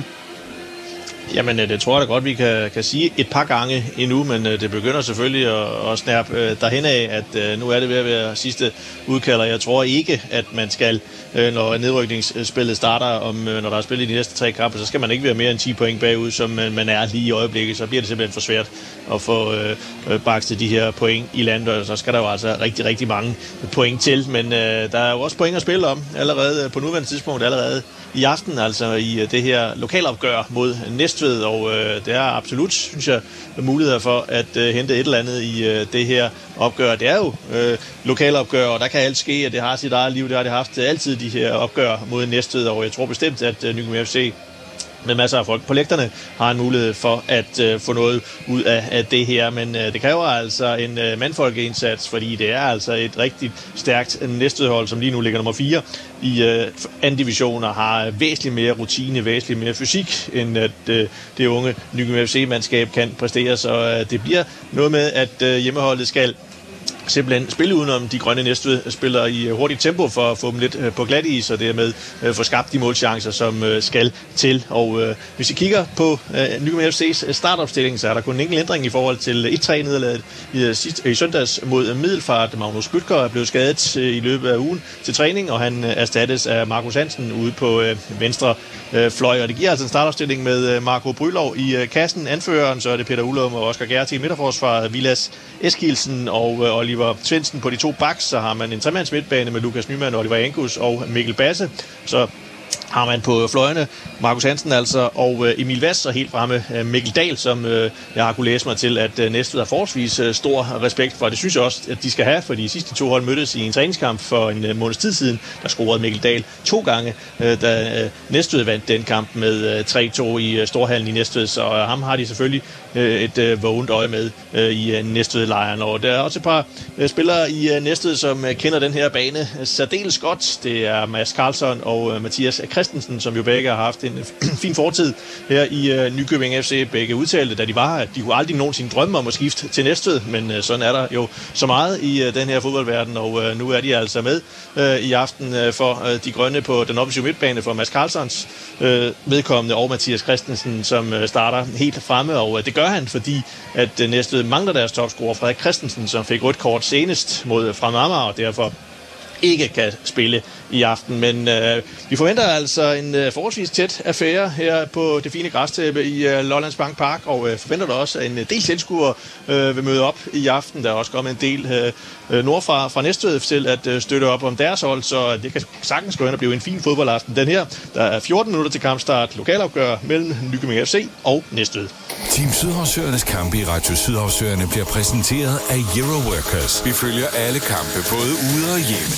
Jamen, det tror jeg da godt, vi kan, kan sige et par gange endnu, men det begynder selvfølgelig at, at snærpe derhen af, at nu er det ved at være sidste udkalder. Jeg tror ikke, at man skal, når nedrykningsspillet starter, om, når der er spillet i de næste tre kampe, så skal man ikke være mere end ti point bagud, som man er lige i øjeblikket. Så bliver det simpelthen for svært at få øh, bakstet de her point i landet, og så skal der jo altså rigtig, rigtig mange point til. Men øh, der er jo også point at spille om allerede på nuværende tidspunkt, allerede i aften, altså i det her lokalopgør mod Næstved, og øh, det er absolut, synes jeg, muligheder for at øh, hente et eller andet i øh, det her opgør. Det er jo øh, lokalopgør, og der kan alt ske, at det har sit eget liv, det har det haft altid, de her opgør mod Næstved, og jeg tror bestemt, at øh, Nykøbing F C med masser af folk på lægterne har en mulighed for at øh, få noget ud af, af det her. Men øh, det kræver altså en øh, mandfolkeindsats, fordi det er altså et rigtig stærkt Næstved-hold, som lige nu ligger nummer fire i øh, anden division og har væsentligt mere rutine, væsentligt mere fysik, end at øh, det unge Nykøbing F C-mandskab kan præstere. Så øh, det bliver noget med, at øh, hjemmeholdet skal simpelthen spille udenom de grønne Næstved spiller i hurtigt tempo for at få dem lidt på glat is, og dermed få skabt de målchancer, som skal til. Og øh, hvis vi kigger på øh, Nykøbing F C's startopstilling, så er der kun en enkelt ændring i forhold til et tre nederlaget i, i søndags mod Middelfart. Magnus Bøtker er blevet skadet øh, i løbet af ugen til træning, og han erstattes af Markus Hansen ude på øh, venstre øh, fløj. Og det giver altså en startopstilling med øh, Marco Brylov i øh, kassen. Anføreren, så er det Peter Ullum og Oscar Gerti i midterforsvaret, Vilas Eskilsen og øh, Oliver Svendsen på de to backs. Så har man en tremands midtbane med Lukas Nyman, Oliver Angus og Mikkel Basse. Så har man på fløjene Markus Hansen altså, og Emil Vass, og helt fremme Mikkel Dahl, som øh, jeg har kunne læse mig til, at øh, Næstved har forholdsvis øh, stor respekt for. Det synes jeg også, at de skal have, for de sidste to hold mødtes i en træningskamp for en øh, måneds tid siden. Der scorede Mikkel Dahl to gange, øh, da øh, Næstved vandt den kamp med øh, tre to i øh, Storhallen i Næstved, så øh, ham har de selvfølgelig øh, et øh, vågent øje med øh, i øh, Næstved-lejren. Og der er også et par øh, spillere i øh, Næstved, som øh, kender den her bane øh, særdeles godt. Det er Mads Karlsson og øh, Mathias Christensen, som jo begge har haft en fin fortid her i øh, Nykøbing F C. Begge udtalte, da de var her, at de kunne aldrig nogensinde drømme om at skifte til Næstved, men øh, sådan er der jo så meget i øh, den her fodboldverden, og øh, nu er de altså med øh, i aften øh, for øh, de grønne på den offensive midtbane for Mads Karlssons øh, vedkommende, og Mathias Christensen, som øh, starter helt fremme, og øh, det gør han, fordi at øh, Næstved mangler deres topscorer Frederik Christensen, som fik rødt kort senest mod Fremad Amager, og derfor ikke kan spille i aften. Men øh, vi forventer altså en øh, forholdsvis tæt affære her på det fine græstæppe i øh, Lollands Bank Park, og øh, forventer der også, at en del tilskuere øh, vil møde op i aften. Der er også kommet en del øh, nordfra fra Næstved til at øh, støtte op om deres hold, så det kan sagtens gå hen og blive en fin fodboldaften. Den her, der er fjorten minutter til kampstart. Lokalopgør mellem Nykøbing F C og Næstved. Team Sydhavsøernes kampe i Radio Sydhavsøerne bliver præsenteret af Euro Workers. Vi følger alle kampe, både ude og hjemme.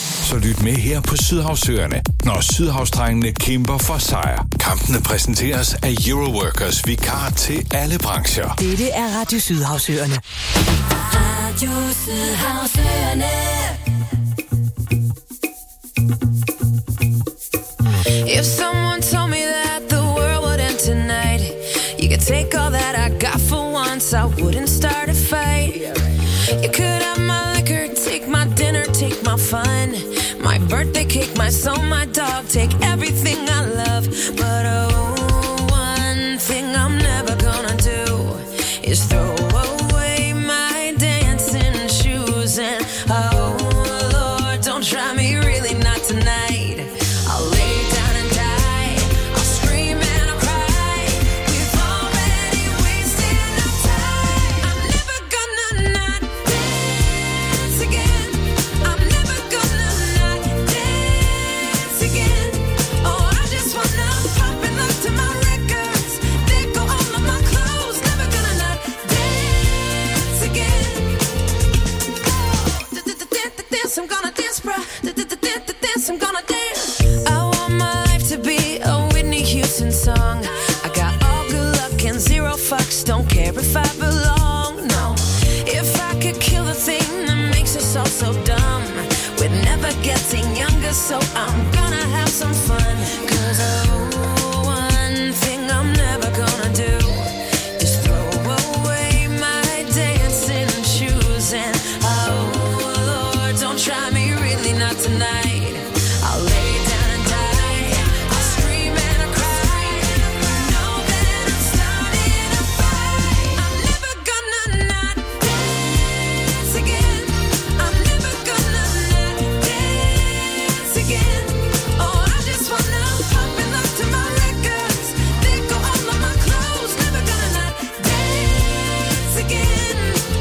Så lyt med her på Sydhavsøerne, når Sydhavsdrengene kæmper for sejr. Kampene præsenteres af Euroworkers, vikar til alle brancher. Dette er Radio Sydhavsøerne. Radio Sydhavsøerne. If someone told me that the world would end tonight, you could take all that I got for once, I wouldn't start a fight. You could have my liquor, take my dinner, take my fun, my birthday cake, my soul, my dog, take everything I love. But oh, one thing I'm never gonna do is throw away my dancing shoes. And oh Lord, don't try me, really not tonight. I'll lay down and die, I'll scream and I'll cry. We've already wasted enough time. I'm never gonna not dance again. I'm never gonna not dance again. Oh, I just wanna pop and look to my records. They go all of my clothes. Never gonna not dance again. Dance, I'm gonna dance, bruh. Dance, I'm gonna dance. I want my life to be a Whitney Houston song. I got all good luck and zero fucks. Don't care if I belong, no. If I could kill the thing that makes us all so dumb, we're never getting younger, so I'm gonna have some fun. Cause oh, one thing I'm never gonna do is throw away my dancing shoes. And oh Lord, don't try me, really not tonight. I'll lay down and die, I'll scream and I'll cry. Know that I'm starting a fight. I'm never gonna not dance again. I'm never gonna not dance again. Oh, I just wanna pop and look to my records. They go all of my clothes. Never gonna not dance again.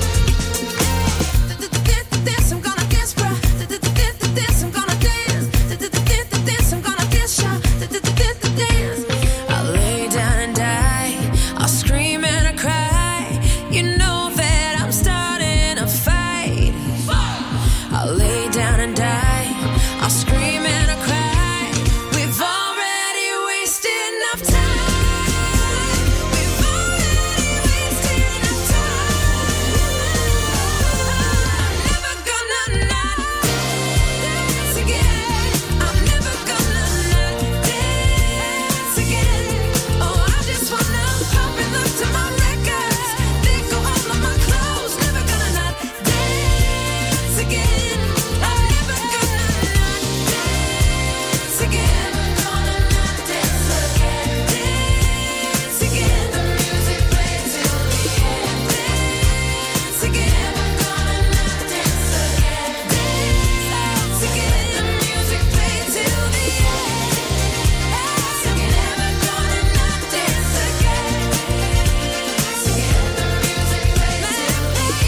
Dance, I'm gonna dance, bruh. Dance, I'm gonna dance. Dance, I'm gonna dance, y'all. Dance. I'll lay down and die, I'll scream and I cry. You know that I'm starting a fight. I'll lay down and die, I'll scream and I cry. We've already wasted enough time. We've already wasted enough time. I'm never gonna not dance again. I'm never gonna not dance again. Oh, I just wanna pop and look to my records. They go all of my clothes. Never gonna not dance again. I'm never gonna not dance again. Gonna not dance again. Dance again. The music plays till the end. Dance again. Gonna not dance again. Dance again. The music plays till the end. Dance again. Never gonna not dance again. Dance again. The music plays till the end.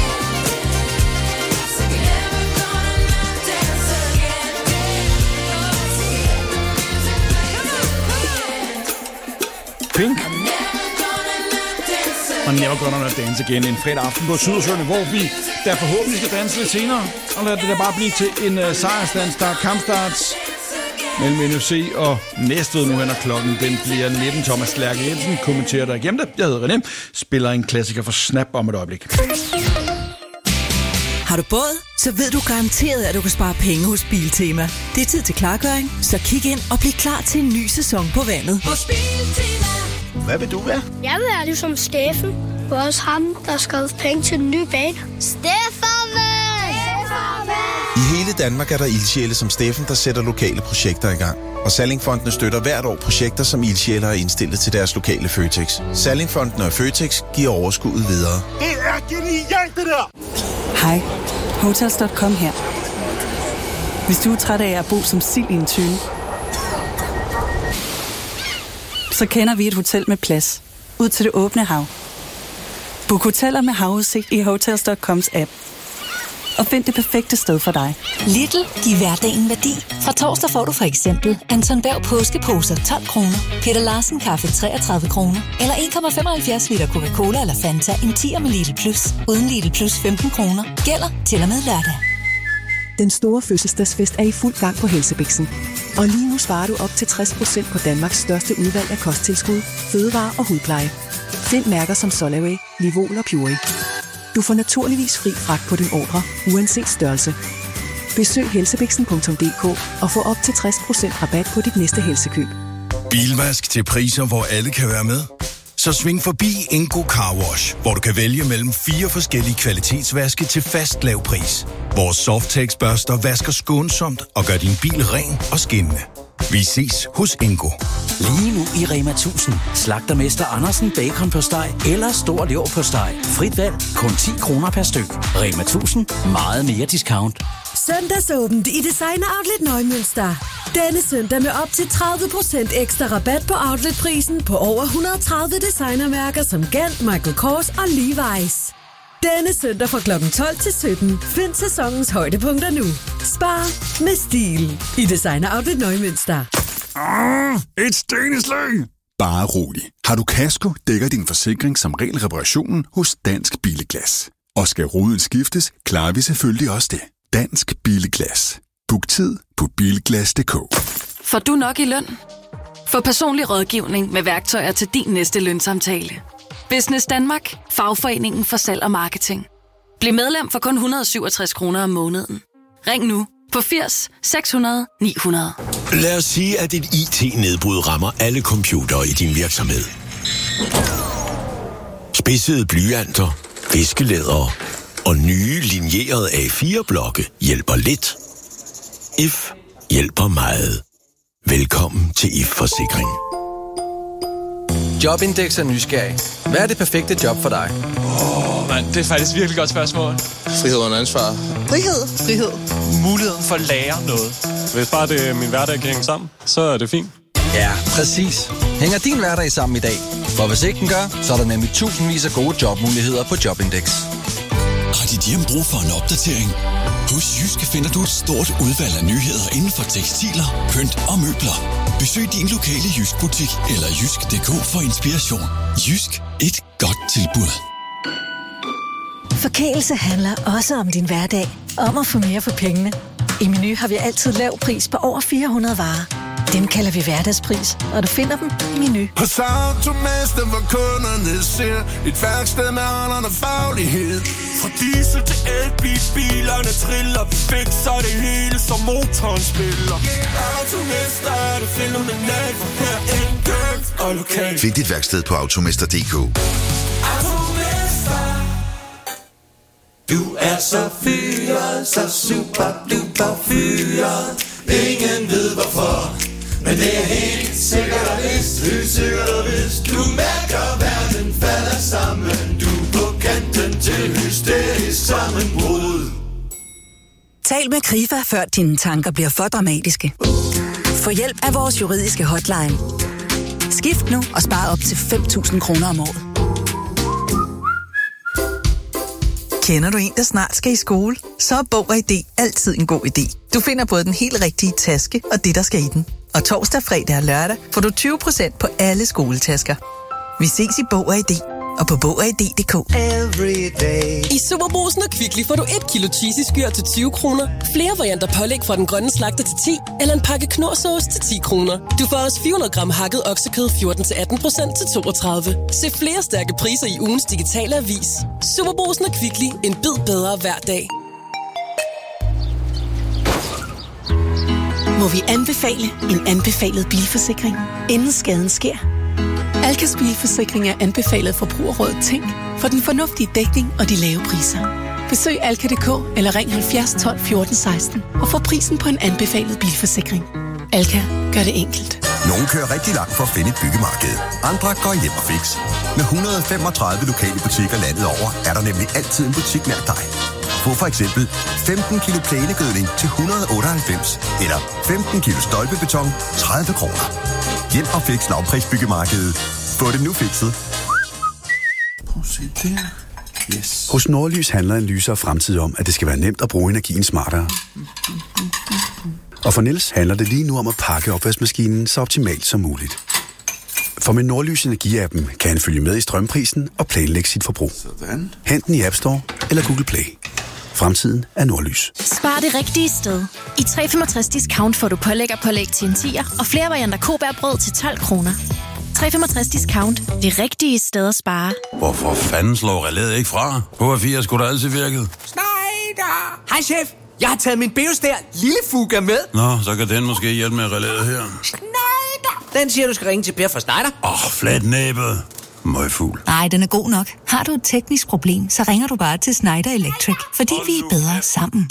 Dance again. Never gonna not dance again. Dance again. The music plays till the end. Pink og Never Never Gonna Not Dance Again. En fredag aften på Sydhavsøerne, hvor vi der forhåbentlig skal danse lidt senere. Og lad det da bare blive til en uh, sejrsdans, der er kampstarts mellem N F C og Næstved nu hen, og klokken den bliver nitten. Thomas Lærke Jensen kommenterer der igennem det. Jeg hedder René, spiller en klassiker for Snap om et øjeblik. Har du båd? Så ved du garanteret, at du kan spare penge hos Biltema. Det er tid til klargøring, så kig ind og bliv klar til en ny sæson på vandet. Hos Biltema. Hvad vil du være? Jeg vil være ligesom Steffen. Det var også ham, der skrev penge til den nye bane. Stefan! I hele Danmark er der ildsjæle som Steffen, der sætter lokale projekter i gang. Og Sallingfondene støtter hvert år projekter, som ildsjæle har indstillet til deres lokale Føtex. Sallingfondene og Føtex giver overskuddet videre. Det er genialt, det der! Hej, Hotels punktum com her. Hvis du er træt af at bo som sild i en tønde, så kender vi et hotel med plads ud til det åbne hav. Book hoteller med havudsigt i Hotels punktum coms app. Og find det perfekte sted for dig. Lidl, giv hverdagen værdi. Fra torsdag får du for eksempel Anton Berg påskeposer tolv kroner, Peter Larsen kaffe treogtredive kroner, eller en komma femoghalvfjerds liter Coca-Cola eller Fanta en tier med Lidl Plus. Uden Lidl Plus femten kroner. Gælder til og med lørdag. Den store fødselsdagsfest er i fuld gang på Helsebixen. Og lige nu sparer du op til tres procent på Danmarks største udvalg af kosttilskud, fødevarer og hudpleje. Find mærker som Solaway, Livol og Purey. Du får naturligvis fri fragt på din ordre, uanset størrelse. Besøg helsebixen punktum d k og få op til tres procent rabat på dit næste helsekøb. Bilvask til priser, hvor alle kan være med? Så sving forbi Ingo Car Wash, hvor du kan vælge mellem fire forskellige kvalitetsvaske til fast lav pris. Vores Softex-børster vasker skånsomt og gør din bil ren og skinnende. Vi ses hos Ingo. Lige nu i Rema tusind. Slagtermester Andersen bacon på steg eller stor lever på steg. Frit valg, kun ti kroner per styk. Rema tusind. Meget mere discount. Søndagsåbent i Designer Outlet Neumünster. Denne søndag med op til tredive procent ekstra rabat på outletprisen på over et hundrede og tredive designermærker som Gant, Michael Kors og Levi's. Denne søndag fra klokken tolv til sytten. Find sæsonens højdepunkter nu. Spar med stil i Designer Outlet Neumünster. Ah, et steneslag! Bare rolig. Har du kasko, dækker din forsikring som regel reparationen hos Dansk Bilglas. Og skal ruden skiftes, klarer vi selvfølgelig også det. Dansk Bilglas. Book tid på bilglas punktum d k. Får du nok i løn? Få personlig rådgivning med værktøjer til din næste lønsamtale. Business Danmark. Fagforeningen for salg og marketing. Bliv medlem for kun et hundrede og syvogtres kroner om måneden. Ring nu på firs seks hundrede ni hundrede. Lad os sige, at et I T-nedbrud rammer alle computere i din virksomhed. Spidsede blyanter, viskelædere og nye linjerede A fire blokke hjælper lidt. If hjælper meget. Velkommen til I F Forsikring. Jobindex er nysgerrig. Hvad er det perfekte job for dig? Åh, oh, mand, det er faktisk virkelig godt spørgsmål. Frihed under ansvar. Frihed, frihed. Muligheden for at lære noget. Hvis bare det min hverdag kan hænge sammen, så er det fint. Ja, præcis. Hænger din hverdag sammen i dag? For hvis ikke den gør, så er der nemlig tusindvis af gode jobmuligheder på Jobindex. Har dit hjem brug for en opdatering? Hos Jysk finder du et stort udvalg af nyheder inden for tekstiler, pynt og møbler. Besøg din lokale Jysk-butik eller jysk punktum d k for inspiration. Jysk. Et godt tilbud. Forkælelse handler også om din hverdag. Om at få mere for pengene. I Meny har vi altid lav pris på over fire hundrede varer. Dem kalder vi hverdagspris, og du finder dem i Meny. Hos Automester, hvor kunderne ser et værksted med holderne faglighed. Fra diesel til elbil, bilerne triller. Vi fikser det hele, som motoren spiller. Automester er det fænomenalt, for her enkelt og lokalt. Find dit værksted på automester punktum d k. Automester. Du er så fyret, så super duper fyret. Ingen ved hvorfor, men det er helt sikkert og vist, helt sikkert og vist. Du mærker, verden falder sammen. Du er på kanten til hysterisk sammenbrud. Tal med Krifa, før dine tanker bliver for dramatiske. Få hjælp af vores juridiske hotline. Skift nu og spar op til fem tusind kroner om året. Kender du en, der snart skal i skole? Så er Bog og I D altid en god idé. Du finder både den helt rigtige taske og det, der skal i den. Og torsdag, fredag og lørdag får du tyve procent på alle skoletasker. Vi ses i Bog og I D og på bog og i d punktum d k. I Superbrugsen og Kvickly får du et kilo cheesy skyr til tyve kroner, flere varianter pålæg fra den grønne slagter til ti, eller en pakke knorrsauce til ti kroner. Du får også fire hundrede gram hakket oksekød fjorten til atten procent til toogtredive. Se flere stærke priser i ugens digitale avis. Superbrugsen og Kvickly. En bid bedre hver dag. Må vi anbefale en anbefalet bilforsikring, inden skaden sker? Alkas bilforsikring er anbefalet forbrugerrådet Tænk for den fornuftige dækning og de lave priser. Besøg alka punktum d k eller ring halvfjerds tolv fjorten seksten og få prisen på en anbefalet bilforsikring. Alka gør det enkelt. Nogle kører rigtig langt for at finde et byggemarked. Andre går hjem og fix. Med et hundrede og femogtredive lokale butikker landet over, er der nemlig altid en butik nær dig. Få for eksempel femten kilo plænegødning til et hundrede og otteoghalvfems eller femten kilo stolpebeton tredive kroner. Hjem og fix lavprisbyggemarkedet. Få det nu fikset. Prøv at se der. Yes. Hos Nordlys handler en lysere fremtid om, at det skal være nemt at bruge energien smartere. Og for Niels handler det lige nu om at pakke opvaskemaskinen så optimalt som muligt. For med Nordlys Energi-appen kan han følge med i strømprisen og planlægge sit forbrug. Sådan. Hent den i App Store eller Google Play. Fremtiden er nordlys. Spar det rigtige sted. I tre femogtres discount får du pålæg og pålæg til en tier, og flere varianter Kobærbrød til tolv kroner. tre femogtres discount. Det rigtige sted at spare. Hvorfor fanden slår relæet ikke fra? H fire skulle da altid virket. Schneider! Hej chef! Jeg har taget min Beostær Lille Fuga med. Nå, så kan den måske hjælpe med relæet her. Schneider! Den siger, du skal ringe til Per fra Schneider. Åh, oh, flatnæbet. Møgfugl. Nej, den er god nok. Har du et teknisk problem, så ringer du bare til Schneider Electric. Fordi vi er bedre sammen.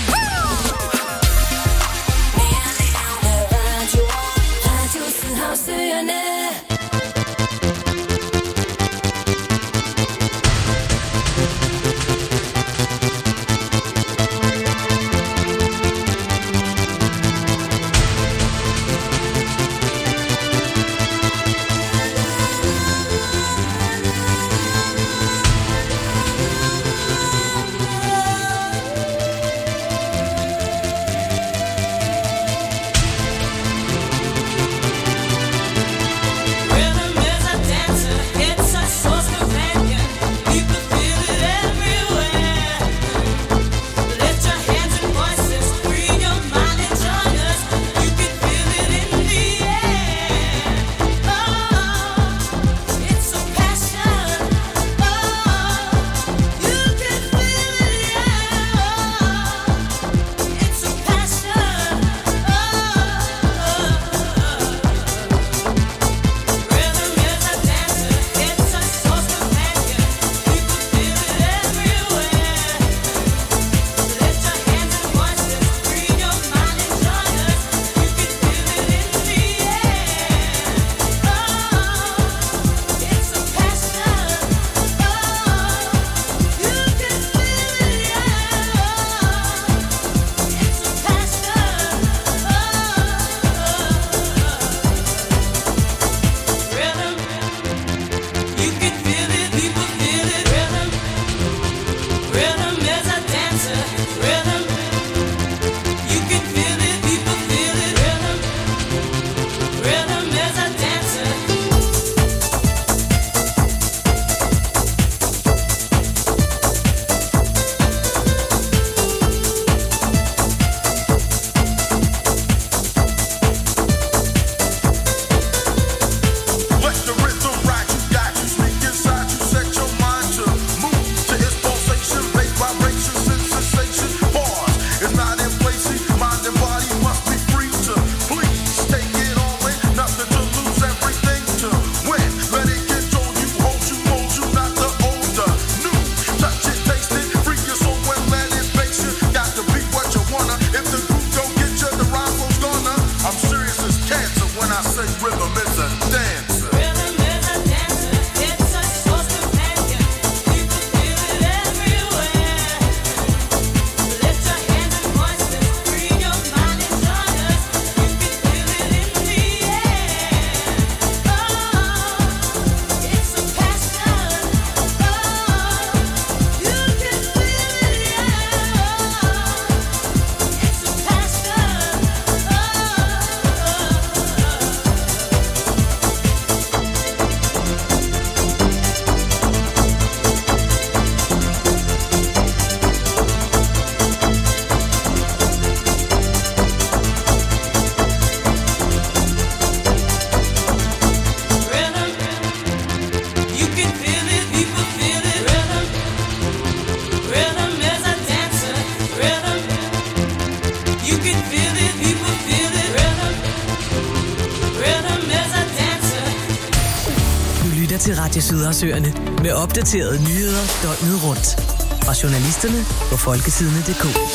til Radio Sydhavsøerne med opdaterede nyheder døgnet rundt. Fra journalisterne på folkesidene punktum d k.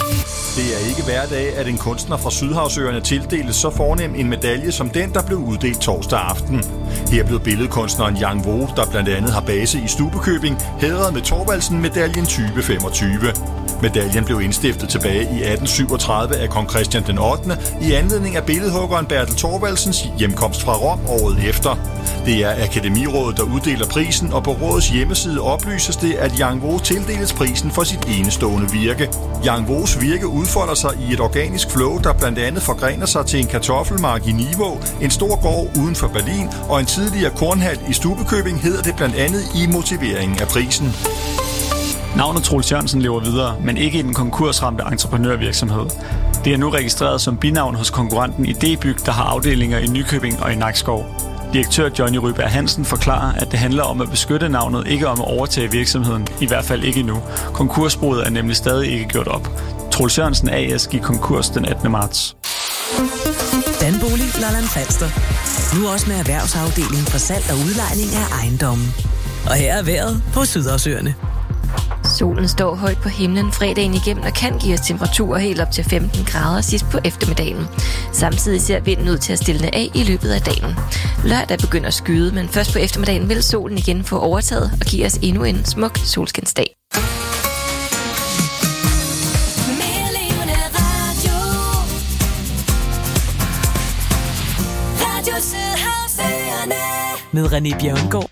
Det er ikke hver dag, at en kunstner fra Sydhavsøerne tildeles så fornem en medalje som den, der blev uddelt torsdag aften. Her blev billedkunstneren Yang Vo, der blandt andet har base i Stubbekøbing, hædret med Thorvaldsen-medaljen tyve femogtyve. Medaljen blev indstiftet tilbage i atten syvogtredive af kong Christian den ottende i anledning af billedhuggeren Bertel Thorvaldsens hjemkomst fra Rom året efter. Det er Akademirådet, der uddeler prisen, og på rådets hjemmeside oplyses det, at Yang Vo tildeles prisen for sit enestående virke. Yang Vos virke udfolder sig i et organisk flow, der blandt andet forgrener sig til en kartoffelmark i Nivå, en stor gård uden for Berlin og en tidligere kornhal i Stubbekøbing, hedder det blandt andet i motiveringen af prisen. Navnet Troels Jørgensen lever videre, men ikke i den konkursramte entreprenørvirksomhed. Det er nu registreret som binavn hos konkurrenten Idébyg, der har afdelinger i Nykøbing og i Nakskov. Direktør Johnny Ryberg Hansen forklarer, at det handler om at beskytte navnet, ikke om at overtage virksomheden, i hvert fald ikke endnu. Konkursboet er nemlig stadig ikke gjort op. Troels Jørgensen A S gik konkurs den attende marts. Danbolig Lolland Falster. Nu også med erhvervsafdelingen for salg og udlejning af ejendommen. Og her er vejret på Sydhavsøerne. Solen står højt på himlen fredagen igennem og kan give os temperaturer helt op til femten grader sidst på eftermiddagen. Samtidig ser vinden ud til at stille af i løbet af dagen. Lørdag begynder at skyde, men først på eftermiddagen vil solen igen få overtaget og give os endnu en smuk solskinsdag. Med René Bjørngaard.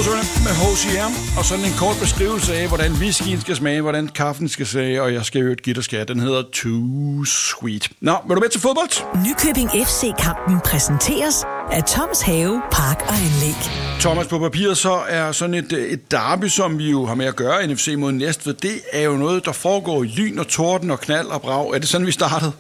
Nordsøerne med H C R, og sådan en kort beskrivelse af, hvordan whiskyen skal smage, hvordan kaffen skal smage, og jeg skal jo et gitter skat. Den hedder Too Sweet. Nå, vil du med til fodbold? Nykøbing F C-kampen præsenteres af Toms Have, Park og Anlæg. Thomas, på papiret så er sådan et, et derby, som vi jo har med at gøre, N F C mod Næstved, det er jo noget, der foregår i lyn og torden og knald og brag. Er det sådan, vi startede?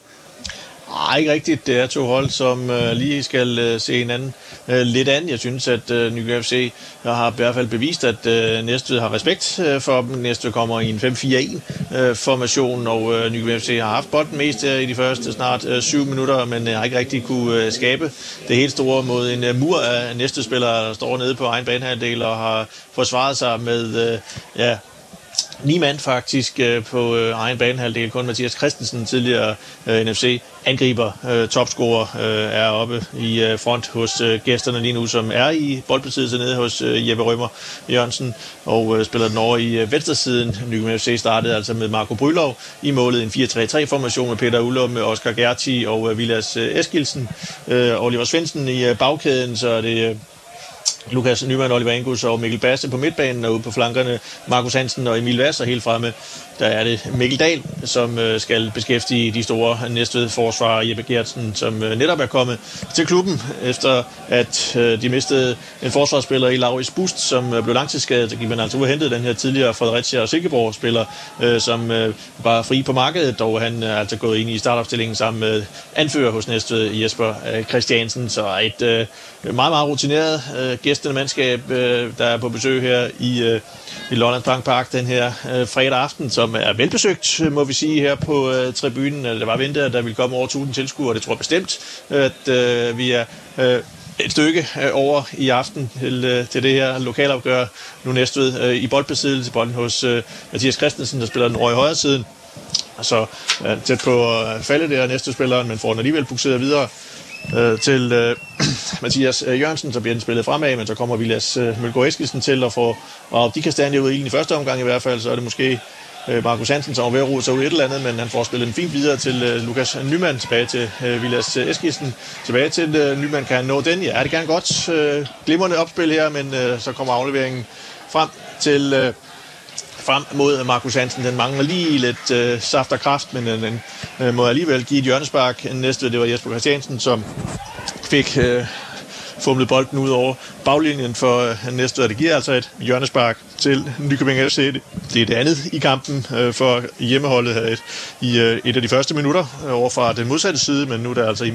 Nej, ikke rigtigt. Det er to hold, som øh, lige skal øh, se hinanden øh, lidt an. Jeg synes, at øh, Nykøbing F C har i hvert fald bevist, at øh, Næstved har respekt øh, for dem. Næstved kommer i en fem fire en øh, formation, og øh, Nykøbing F C har haft bolden mest øh, i de første snart øh, syv minutter, men øh, har ikke rigtig kunne øh, skabe det helt store mod en øh, mur af Næstved-spillere, der står nede på egen banehalvdel og har forsvaret sig med øh, ja, ni mand faktisk øh, på øh, egen banehalvdel. Kun Mathias Christensen, tidligere øh, N F C-angriber, øh, topscorer, øh, er oppe i øh, front hos øh, gæsterne lige nu, som er i boldbesiddelse nede hos øh, Jeppe Rømer Jørgensen, og øh, spiller den over i øh, venstresiden. Nykøbing F C startede altså med Marco Brylov i målet, en fire tre tre formation med Peter Ullum, med Oscar Gerti og øh, Vilas øh, Eskildsen. Øh, Oliver Svendsen i øh, bagkæden, så er det... Øh, Lukas Nyman, Oliver Angus og Mikkel Basse på midtbanen, og ude på flankerne Markus Hansen og Emil Vass, og helt fremme der er det Mikkel Dahl, som skal beskæftige de store Næstved forsvarer, Jeppe Gertsen, som netop er kommet til klubben, efter at de mistede en forsvarsspiller i Lauritz Bust, som blev langtidsskadet. Så gik man altså ud og hentede den her tidligere Fredericia og Silkeborg-spiller, som var fri på markedet, og han er altså gået ind i startopstillingen sammen med anfører hos Næstved, Jesper Christiansen. Så et meget, meget rutineret gæstende mandskab, der er på besøg her i, i Lollands Bank Park den her fredag aften, som er velbesøgt, må vi sige, her på uh, tribunen. Der var ventet, at der ville komme over tusind tilskuere. Det tror jeg bestemt, at uh, vi er uh, et stykke uh, over i aften til, uh, til det her lokalopgør. Nu Næstved uh, i boldbesiddelse, bolden hos uh, Mathias Christensen, der spiller den over i højre siden. Så uh, tæt på uh, faldet der Næstved-spilleren, men får den alligevel bukseret videre uh, til uh, Mathias uh, Jørgensen, så bliver den spillet fremad, men så kommer Vilas uh, Mølgaard Eskildsen til at få og de kastanjer ud i ilden i første omgang i hvert fald, så er det måske Markus Hansen, som var ved at rode sig ud et eller andet, men han får spillet den fint videre til uh, Lukas Nyman, tilbage til uh, Vilas uh, Eskildsen. Tilbage til uh, Nyman, kan han nå den? Ja, det kan godt. Uh, glimrende opspil her, men uh, så kommer afleveringen frem til uh, frem mod Markus Hansen. Den mangler lige lidt uh, saft og kraft, men uh, den uh, må alligevel give et hjørnespark. Næste, det var Jesper Christiansen, som fik uh, fumlet bolden ud over baglinjen for uh, Næstved. Det giver altså et hjørnespark til Nykøbing F C. Det er det andet i kampen uh, for hjemmeholdet her et, i uh, et af de første minutter uh, over fra den modsatte side, men nu er der altså i